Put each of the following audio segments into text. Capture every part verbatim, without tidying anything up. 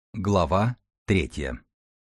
Глава третья.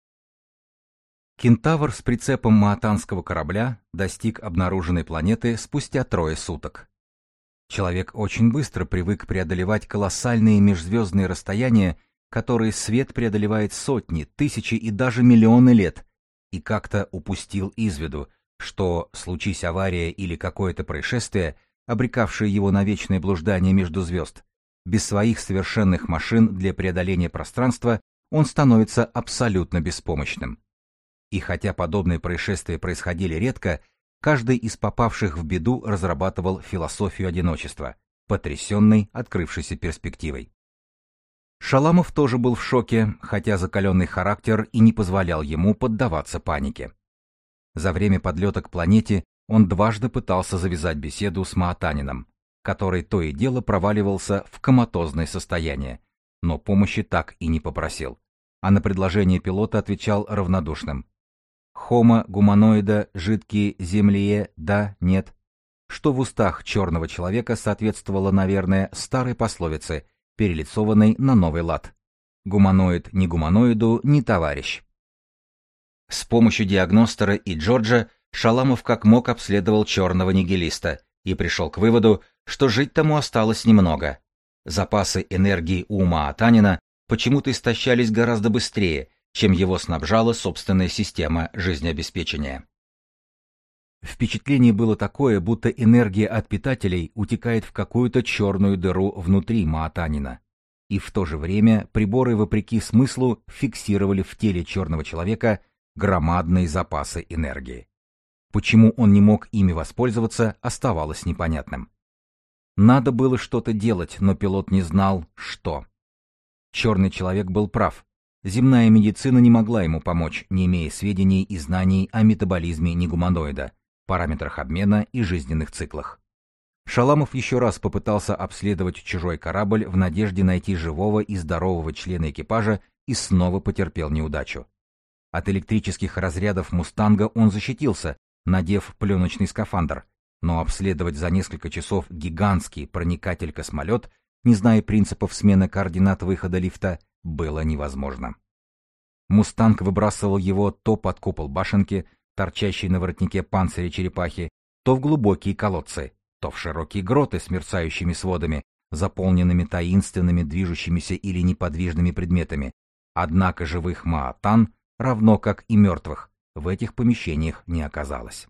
Кентавр с прицепом маатанского корабля достиг обнаруженной планеты спустя трое суток. Человек очень быстро привык преодолевать колоссальные межзвездные расстояния, которые свет преодолевает сотни, тысячи и даже миллионы лет, и как-то упустил из виду, что, случись авария или какое-то происшествие, обрекавшее его на вечное блуждание между звезд, без своих совершенных машин для преодоления пространства он становится абсолютно беспомощным. И хотя подобные происшествия происходили редко, каждый из попавших в беду разрабатывал философию одиночества, потрясенный открывшейся перспективой. Шаламов тоже был в шоке, хотя закаленный характер и не позволял ему поддаваться панике. За время подлета к планете он дважды пытался завязать беседу с маатанином, который то и дело проваливался в коматозное состояние, но помощи так и не попросил, а на предложение пилота отвечал равнодушным. «Хомо гуманоида жидкие землие, да, нет», что в устах черного человека соответствовало, наверное, старой пословице, перелицованной на новый лад. «Гуманоид ни гуманоиду, ни товарищ». С помощью диагностера и Джорджа Шаламов как мог обследовал черного нигилиста и пришел к выводу, что жить тому осталось немного. Запасы энергии у маатанина почему-то истощались гораздо быстрее, чем его снабжала собственная система жизнеобеспечения. Впечатление было такое, будто энергия от питателей утекает в какую-то черную дыру внутри маатанина. И в то же время приборы, вопреки смыслу, фиксировали в теле черного человека громадные запасы энергии. Почему он не мог ими воспользоваться, оставалось непонятным. Надо было что-то делать, но пилот не знал, что. Черный человек был прав. Земная медицина не могла ему помочь, не имея сведений и знаний о метаболизме негуманоида, параметрах обмена и жизненных циклах. Шаламов еще раз попытался обследовать чужой корабль в надежде найти живого и здорового члена экипажа и снова потерпел неудачу. От электрических разрядов «Мустанга» он защитился, надев пленочный скафандр, но обследовать за несколько часов гигантский проникатель-космолет, не зная принципов смены координат выхода лифта, было невозможно. «Мустанг» выбрасывал его то под купол башенки, торчащей на воротнике панциря черепахи, то в глубокие колодцы, то в широкие гроты с мерцающими сводами, заполненными таинственными движущимися или неподвижными предметами. Однако живых маатан, равно как и мертвых, в этих помещениях не оказалось.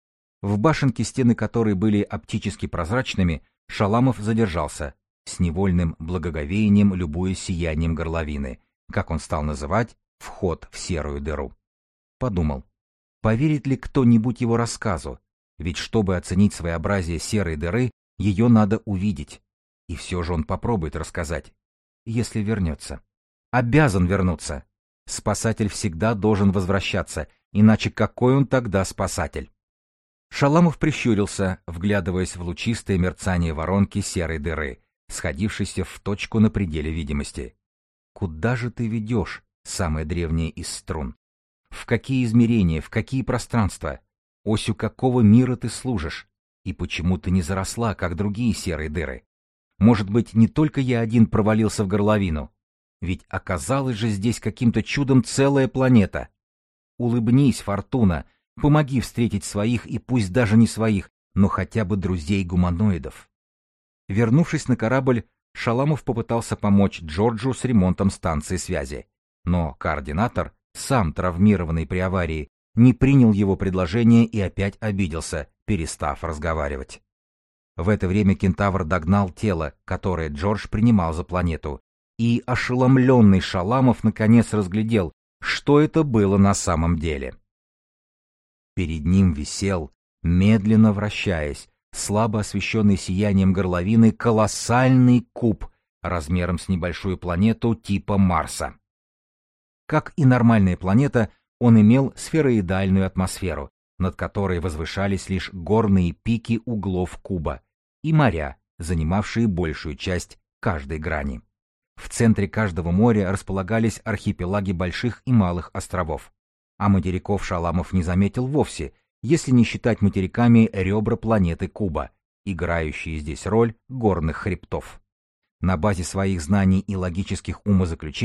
В башенке, стены которой были оптически прозрачными, Шаламов задержался, с невольным благоговением любуясь сиянием горловины, как он стал называть вход в серую дыру. Подумал, поверит ли кто-нибудь его рассказу, ведь чтобы оценить своеобразие серой дыры, ее надо увидеть. И все же он попробует рассказать, если вернется. Обязан вернуться. Спасатель всегда должен возвращаться, иначе какой он тогда спасатель? Шаламов прищурился, вглядываясь в лучистое мерцание воронки серой дыры, сходившейся в точку на пределе видимости. Куда же ты ведешь, самое древнее из струн? В какие измерения, в какие пространства? Осью какого мира ты служишь? И почему ты не заросла, как другие серые дыры? Может быть, не только я один провалился в горловину? Ведь оказалась же здесь каким-то чудом целая планета. Улыбнись, Фортуна, помоги встретить своих и пусть даже не своих, но хотя бы друзей-гуманоидов. Вернувшись на корабль, Шаламов попытался помочь Джорджу с ремонтом станции связи, но координатор, сам травмированный при аварии, не принял его предложение и опять обиделся, перестав разговаривать. В это время кентавр догнал тело, которое Джордж принимал за планету, и ошеломленный Шаламов наконец разглядел, что это было на самом деле. Перед ним висел, медленно вращаясь, слабо освещенный сиянием горловины, колоссальный куб размером с небольшую планету типа Марса. Как и нормальная планета, он имел сфероидальную атмосферу, над которой возвышались лишь горные пики углов куба, и моря, занимавшие большую часть каждой грани. В центре каждого моря располагались архипелаги больших и малых островов, а материков Шаламов не заметил вовсе, если не считать материками ребра планеты Куба, играющие здесь роль горных хребтов. На базе своих знаний и логических умозаключений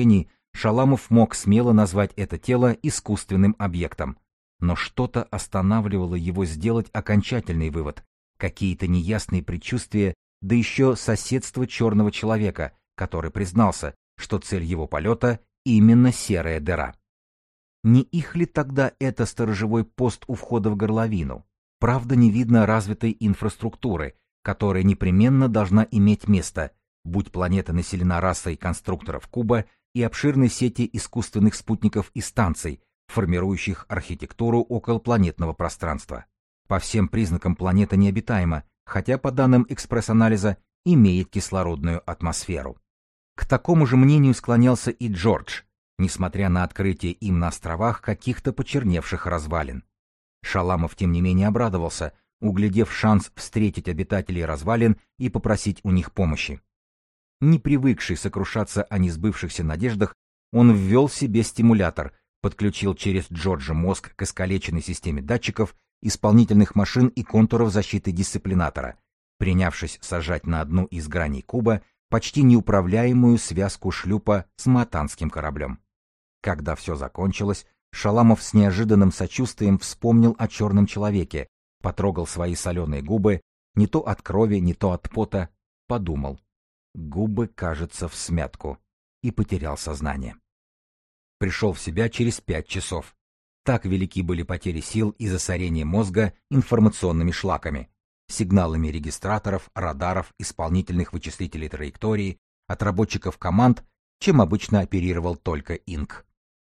Шаламов мог смело назвать это тело искусственным объектом. Но что-то останавливало его сделать окончательный вывод. Какие-то неясные предчувствия, да еще соседство черного человека, который признался, что цель его полета — именно серая дыра. Не их ли тогда это сторожевой пост у входа в горловину? Правда, не видно развитой инфраструктуры, которая непременно должна иметь место, будь планета населена расой конструкторов куба и обширной сети искусственных спутников и станций, формирующих архитектуру околопланетного пространства. По всем признакам планета необитаема, хотя по данным экспресс-анализа имеет кислородную атмосферу. К такому же мнению склонялся и Джордж, несмотря на открытие им на островах каких-то почерневших развалин. Шаламов, тем не менее, обрадовался, углядев шанс встретить обитателей развалин и попросить у них помощи. Не привыкший сокрушаться о несбывшихся надеждах, он ввел себе стимулятор, подключил через Джорджа мозг к искалеченной системе датчиков, исполнительных машин и контуров защиты дисциплинатора, принявшись сажать на одну из граней куба почти неуправляемую связку шлюпа с матанским кораблем. Когда все закончилось, Шаламов с неожиданным сочувствием вспомнил о черном человеке, потрогал свои соленые губы, не то от крови, не то от пота, подумал. Губы, кажется, всмятку, и потерял сознание. Пришел в себя через пять часов. Так велики были потери сил и засорение мозга информационными шлаками, сигналами регистраторов, радаров, исполнительных вычислителей траектории, отработчиков команд, чем обычно оперировал только Инк.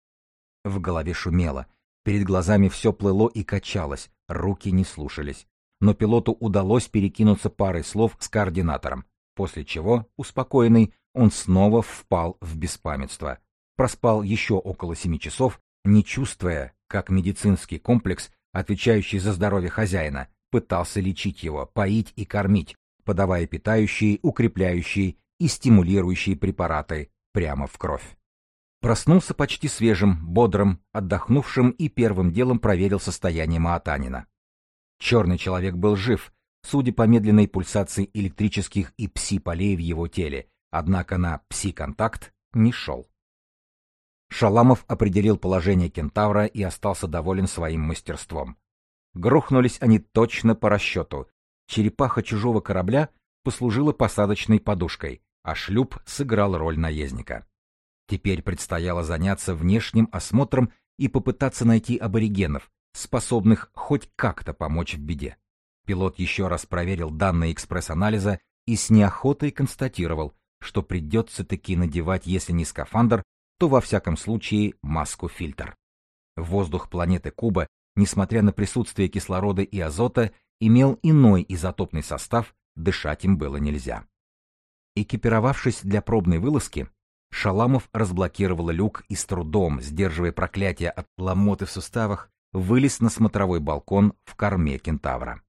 В голове шумело, перед глазами все плыло и качалось, руки не слушались. Но пилоту удалось перекинуться парой слов с координатором, после чего, успокоенный, он снова впал в беспамятство. Проспал еще около семи часов, не чувствуя, как медицинский комплекс, отвечающий за здоровье хозяина, пытался лечить его, поить и кормить, подавая питающие, укрепляющие и стимулирующие препараты прямо в кровь. Проснулся почти свежим, бодрым, отдохнувшим и первым делом проверил состояние Маатанина. Черный человек был жив, судя по медленной пульсации электрических и пси-полей в его теле, однако на пси-контакт не шел. Шаламов определил положение кентавра и остался доволен своим мастерством. Грохнулись они точно по расчету. Черепаха чужого корабля послужила посадочной подушкой, а шлюп сыграл роль наездника. Теперь предстояло заняться внешним осмотром и попытаться найти аборигенов, способных хоть как-то помочь в беде. Пилот еще раз проверил данные экспресс-анализа и с неохотой констатировал, что придется таки надевать, если не скафандр, то во всяком случае маску-фильтр. Воздух планеты Куба, несмотря на присутствие кислорода и азота, имел иной изотопный состав, дышать им было нельзя. Экипировавшись для пробной вылазки, Шаламов разблокировал люк и с трудом, сдерживая проклятие от ломоты в суставах, вылез на смотровой балкон в корме кентавра.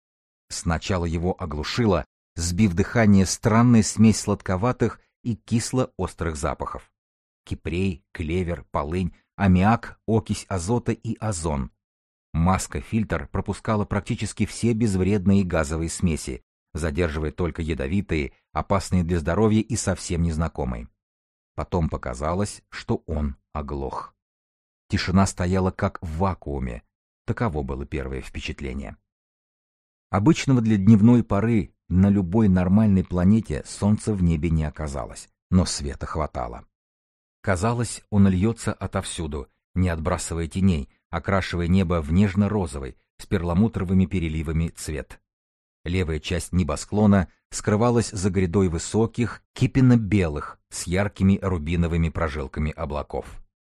Сначала его оглушило, сбив дыхание, странная смесь сладковатых и кисло-острых запахов. Кипрей, клевер, полынь, аммиак, окись азота и озон. Маска-фильтр пропускала практически все безвредные газовые смеси, задерживая только ядовитые, опасные для здоровья и совсем незнакомые. Потом показалось, что он оглох. Тишина стояла как в вакууме. Таково было первое впечатление. Обычного для дневной поры на любой нормальной планете солнца в небе не оказалось, но света хватало. Казалось, он льется отовсюду, не отбрасывая теней, окрашивая небо в нежно-розовый, с перламутровыми переливами цвет. Левая часть небосклона скрывалась за грядой высоких, кипенно-белых, с яркими рубиновыми прожилками облаков.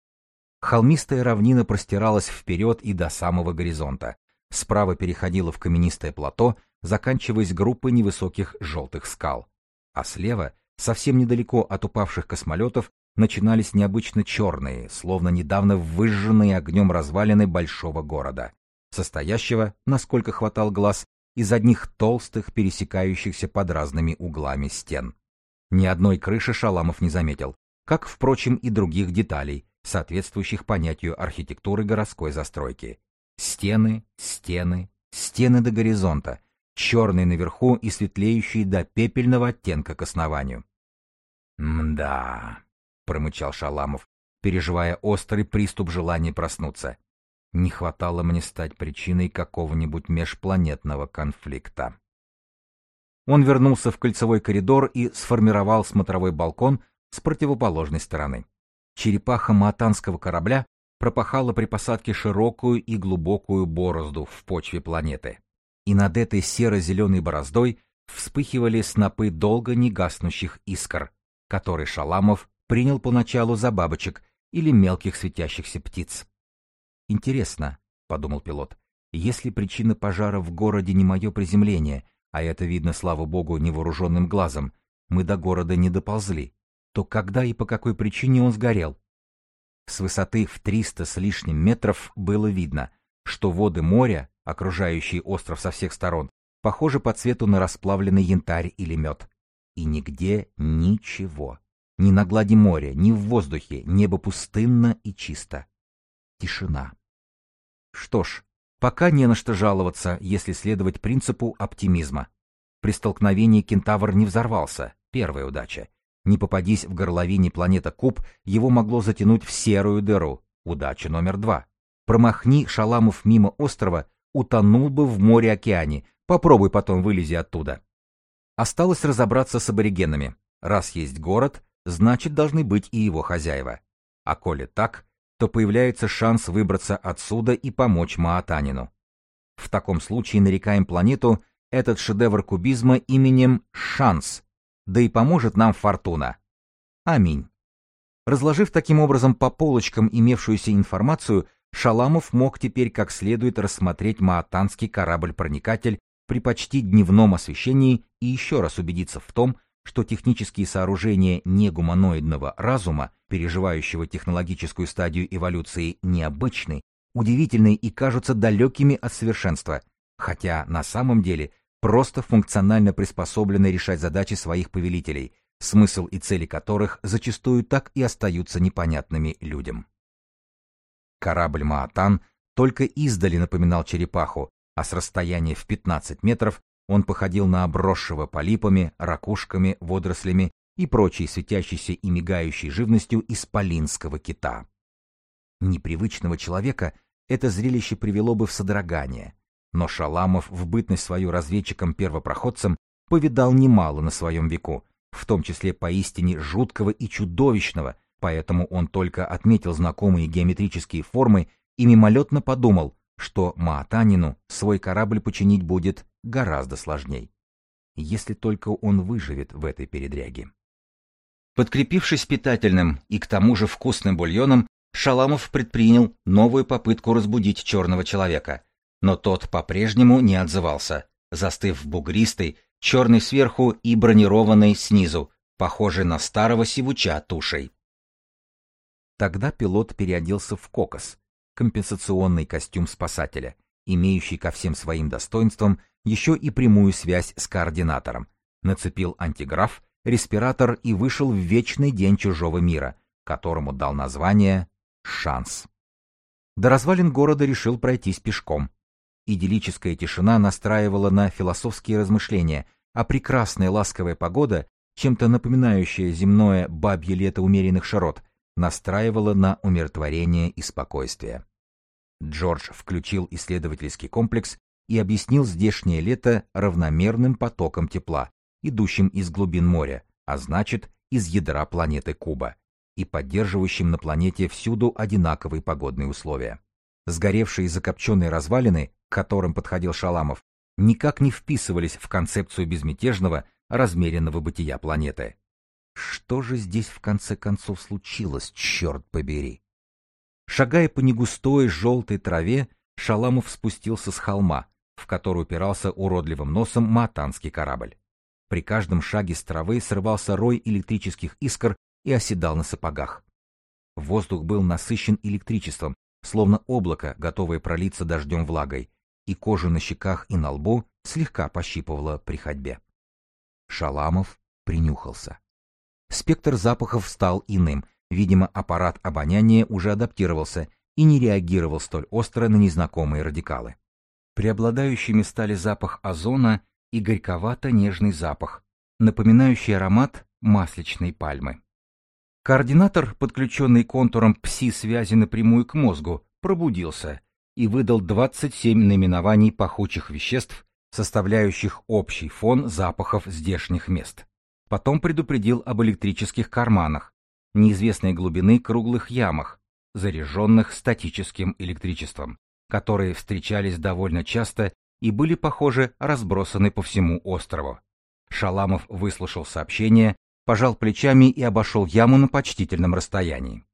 Холмистая равнина простиралась вперед и до самого горизонта. Справа переходила в каменистое плато, заканчиваясь группой невысоких желтых скал. А слева, совсем недалеко от упавших космолетов, начинались необычно черные, словно недавно выжженные огнем развалины большого города, состоящего, насколько хватал глаз, из одних толстых, пересекающихся под разными углами стен. Ни одной крыши Шаламов не заметил, как, впрочем, и других деталей, соответствующих понятию архитектуры городской застройки. Стены, стены, стены до горизонта, черные наверху и светлеющие до пепельного оттенка к основанию. «Мда», — промычал Шаламов, переживая острый приступ желания проснуться. Не хватало мне стать причиной какого-нибудь межпланетного конфликта. Он вернулся в кольцевой коридор и сформировал смотровой балкон с противоположной стороны. Черепаха маатанского корабля пропахала при посадке широкую и глубокую борозду в почве планеты. И над этой серо-зеленой бороздой вспыхивали снопы долго не гаснущих искр, которые Шаламов принял поначалу за бабочек или мелких светящихся птиц. «Интересно», — подумал пилот, — «если причина пожара в городе не мое приземление, а это видно, слава богу, невооруженным глазом, мы до города не доползли, то когда и по какой причине он сгорел?» С высоты в триста с лишним метров было видно, что воды моря, окружающие остров со всех сторон, похожи по цвету на расплавленный янтарь или мед. И нигде ничего. Ни на глади моря, ни в воздухе, небо пустынно и чисто. Тишина. Что ж, пока не на что жаловаться, если следовать принципу оптимизма. При столкновении кентавр не взорвался, первая удача. Не попадись в горловине планета Куб, его могло затянуть в серую дыру, удача номер два. Промахни Шаламов мимо острова, утонул бы в море-океане, попробуй потом вылези оттуда. Осталось разобраться с аборигенами. Раз есть город, значит должны быть и его хозяева. А коли так, то появляется шанс выбраться отсюда и помочь Маатанину. В таком случае нарекаем планету, этот шедевр кубизма, именем «Шанс», да и поможет нам фортуна. Аминь. Разложив таким образом по полочкам имевшуюся информацию, Шаламов мог теперь как следует рассмотреть маатанский корабль-проникатель при почти дневном освещении и еще раз убедиться в том, что технические сооружения негуманоидного разума, переживающего технологическую стадию эволюции, необычны, удивительны и кажутся далекими от совершенства, хотя на самом деле просто функционально приспособлены решать задачи своих повелителей, смысл и цели которых зачастую так и остаются непонятными людям. Корабль «Маатан» только издали напоминал черепаху, а с расстояния в пятнадцать метров он походил на обросшего полипами, ракушками, водорослями и прочей светящейся и мигающей живностью исполинского кита. Непривычного человека это зрелище привело бы в содрогание, но Шаламов в бытность свою разведчиком-первопроходцем повидал немало на своем веку, в том числе поистине жуткого и чудовищного, поэтому он только отметил знакомые геометрические формы и мимолетно подумал, что Маатанину свой корабль починить будет гораздо сложней, если только он выживет в этой передряге. Подкрепившись питательным и к тому же вкусным бульоном, Шаламов предпринял новую попытку разбудить черного человека, но тот по-прежнему не отзывался, застыв бугристый, черный сверху и бронированный снизу, похожий на старого сивуча тушей. Тогда пилот переоделся в кокос, компенсационный костюм спасателя, имеющий ко всем своим достоинствам еще и прямую связь с координатором, нацепил антиграф, респиратор и вышел в вечный день чужого мира, которому дал название «Шанс». До развалин города решил пройтись пешком. Идиллическая тишина настраивала на философские размышления, а прекрасная ласковая погода, чем-то напоминающая земное бабье лето умеренных широт, настраивала на умиротворение и спокойствие. Джордж включил исследовательский комплекс и объяснил здешнее лето равномерным потоком тепла, идущим из глубин моря, а значит, из ядра планеты Куба, и поддерживающим на планете всюду одинаковые погодные условия. Сгоревшие закопченные развалины, к которым подходил Шаламов, никак не вписывались в концепцию безмятежного, размеренного бытия планеты. Что же здесь в конце концов случилось, черт побери? Шагая по негустой желтой траве, Шаламов спустился с холма, в который упирался уродливым носом маатанский корабль. При каждом шаге с травы срывался рой электрических искр и оседал на сапогах. Воздух был насыщен электричеством, словно облако, готовое пролиться дождем влагой, и кожу на щеках и на лбу слегка пощипывало при ходьбе. Шаламов принюхался. Спектр запахов стал иным, видимо, аппарат обоняния уже адаптировался и не реагировал столь остро на незнакомые радикалы. Преобладающими стали запах озона и горьковато-нежный запах, напоминающий аромат масличной пальмы. Координатор, подключенный контуром пси-связи напрямую к мозгу, пробудился и выдал двадцать семь наименований пахучих веществ, составляющих общий фон запахов здешних мест. Потом предупредил об электрических карманах, неизвестной глубины круглых ямах, заряженных статическим электричеством, которые встречались довольно часто и были, похоже, разбросаны по всему острову. Шаламов выслушал сообщение, пожал плечами и обошел яму на почтительном расстоянии.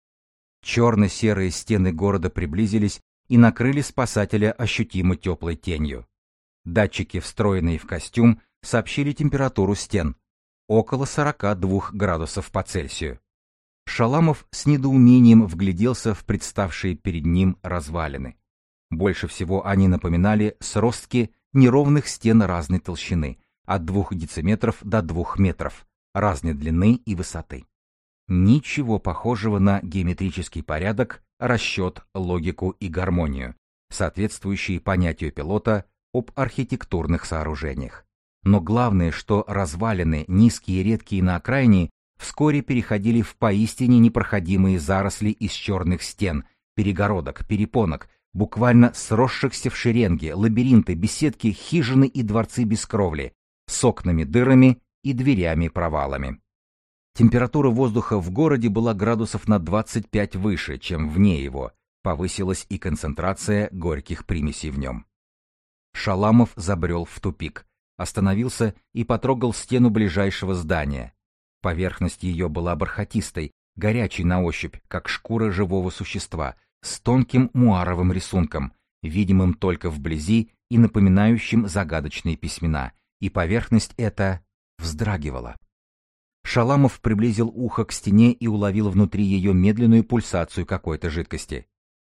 Черно-серые стены города приблизились и накрыли спасателя ощутимо теплой тенью. Датчики, встроенные в костюм, сообщили температуру стен — около сорока двух градусов по Цельсию. Шаламов с недоумением вгляделся в представшие перед ним развалины. Больше всего они напоминали сростки неровных стен разной толщины, от двух дециметров до двух метров, разной длины и высоты. Ничего похожего на геометрический порядок, расчет, логику и гармонию, соответствующие понятию пилота об архитектурных сооружениях. Но главное, что развалины, низкие и редкие на окраине, вскоре переходили в поистине непроходимые заросли из черных стен, перегородок, перепонок, буквально сросшихся в шеренги, лабиринты, беседки, хижины и дворцы без кровли, с окнами-дырами и дверями-провалами. Температура воздуха в городе была градусов на двадцать пять выше, чем вне его, повысилась и концентрация горьких примесей в нем. Шаламов забрел в тупик, остановился и потрогал стену ближайшего здания. Поверхность ее была бархатистой, горячей на ощупь, как шкура живого существа, с тонким муаровым рисунком, видимым только вблизи и напоминающим загадочные письмена, и поверхность эта вздрагивала. Шаламов приблизил ухо к стене и уловил внутри ее медленную пульсацию какой-то жидкости.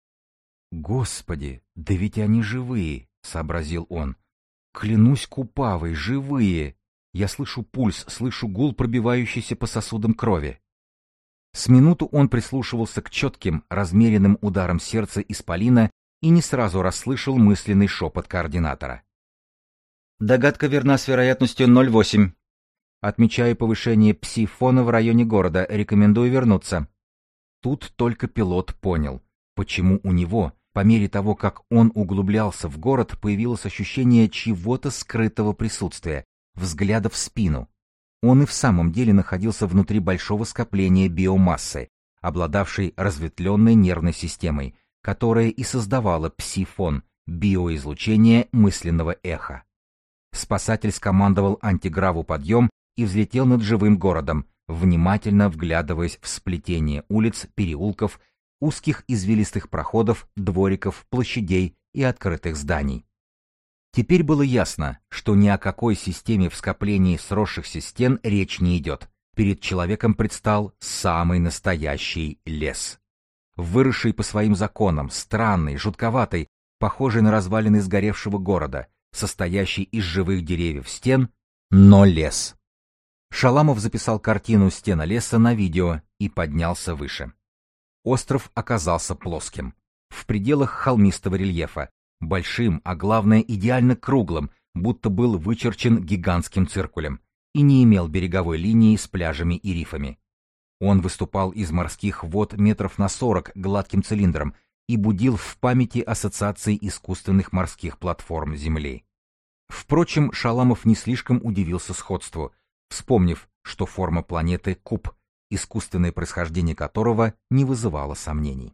«Господи, да ведь они живые!» — сообразил он. «Клянусь Купавой, живые! Я слышу пульс, слышу гул, пробивающийся по сосудам крови». С минуту он прислушивался к четким, размеренным ударам сердца исполина и не сразу расслышал мысленный шепот координатора. «Догадка верна с вероятностью ноль целых восемь десятых. Отмечаю повышение пси-фона в районе города, рекомендую вернуться». Тут только пилот понял, почему у него, по мере того, как он углублялся в город, появилось ощущение чьего-то скрытого присутствия, взгляда в спину. Он и в самом деле находился внутри большого скопления биомассы, обладавшей разветвленной нервной системой, которая и создавала пси-фон, биоизлучение мысленного эха. Спасатель скомандовал антиграву подъем и взлетел над живым городом, внимательно вглядываясь в сплетение улиц, переулков, узких извилистых проходов, двориков, площадей и открытых зданий. Теперь было ясно, что ни о какой системе в скоплении сросшихся стен речь не идет. Перед человеком предстал самый настоящий лес. Выросший по своим законам, странный, жутковатый, похожий на развалины сгоревшего города, состоящий из живых деревьев стен, но лес. Шаламов записал картину стена леса на видео и поднялся выше. Остров оказался плоским, в пределах холмистого рельефа, большим, а главное идеально круглым, будто был вычерчен гигантским циркулем, и не имел береговой линии с пляжами и рифами. Он выступал из морских вод метров на сорок гладким цилиндром и будил в памяти ассоциации искусственных морских платформ Земли. Впрочем, Шаламов не слишком удивился сходству, вспомнив, что форма планеты — куб, искусственное происхождение которого не вызывало сомнений.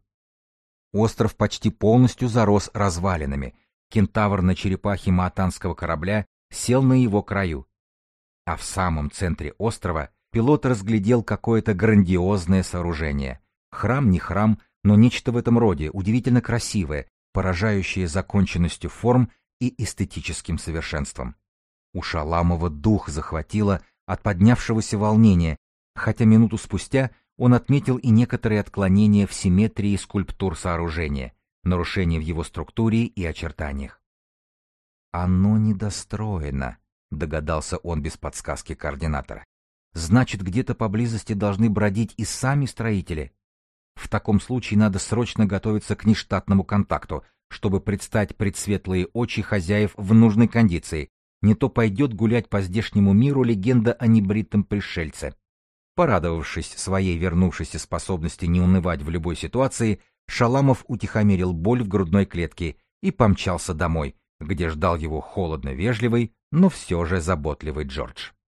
Остров почти полностью зарос развалинами, кентавр на черепахе маатанского корабля сел на его краю. А в самом центре острова пилот разглядел какое-то грандиозное сооружение. Храм не храм, но нечто в этом роде, удивительно красивое, поражающее законченностью форм и эстетическим совершенством. У Шаламова дух захватило от поднявшегося волнения, хотя минуту спустя он отметил и некоторые отклонения в симметрии скульптур сооружения, нарушения в его структуре и очертаниях. «Оно недостроено», — догадался он без подсказки координатора. «Значит, где-то поблизости должны бродить и сами строители. В таком случае надо срочно готовиться к нештатному контакту, чтобы предстать пред светлые очи хозяев в нужной кондиции. Не то пойдет гулять по здешнему миру легенда о небритом пришельце». Порадовавшись своей вернувшейся способности не унывать в любой ситуации, Шаламов утихомирил боль в грудной клетке и помчался домой, где ждал его холодно-вежливый, но все же заботливый Джордж.